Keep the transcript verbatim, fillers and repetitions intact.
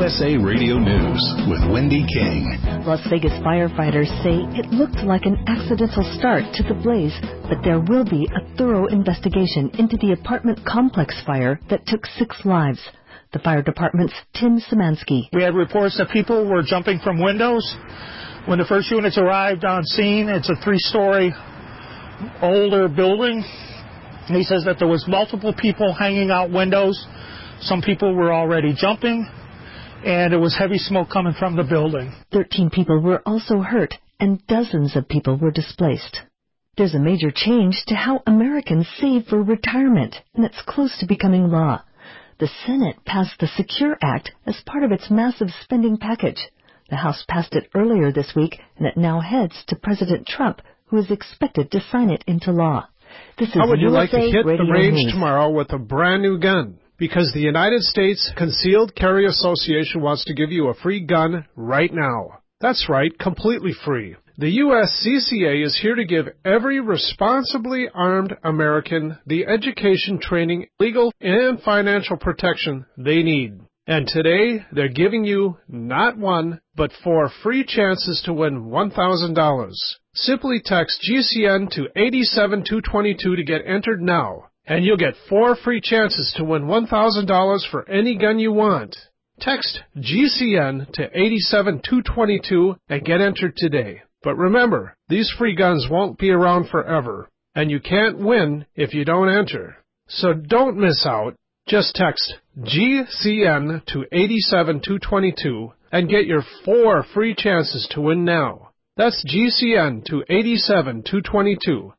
S A Radio News with Wendy King. Las Vegas firefighters say it looked like an accidental start to the blaze, but there will be a thorough investigation into the apartment complex fire that took six lives. The fire department's Tim Szymanski. We had reports that people were jumping from windows. When the first units arrived on scene, it's a three-story older building. He says that there was multiple people hanging out windows. Some people were already jumping, and there was heavy smoke coming from the building. Thirteen people were also hurt, and dozens of people were displaced. There's a major change to how Americans save for retirement, and it's close to becoming law. The Senate passed the SECURE Act as part of its massive spending package. The House passed it earlier this week, and it now heads to President Trump, who is expected to sign it into law. This is How would you U S A like to hit Radio the range News. tomorrow with a brand new gun? Because the United States Concealed Carry Association wants to give you a free gun right now. That's right, completely free. The U S C C A is here to give every responsibly armed American the education, training, legal, and financial protection they need. And today, they're giving you not one, but four free chances to win one thousand dollars. Simply text G C N to eight seven two two two to get entered now, and you'll get four free chances to win one thousand dollars for any gun you want. Text G C N to eight seven two two two and get entered today. But remember, these free guns won't be around forever, and you can't win if you don't enter. So don't miss out. Just text G C N to eight seven two two two and get your four free chances to win now. That's G C N to eight seven two two two.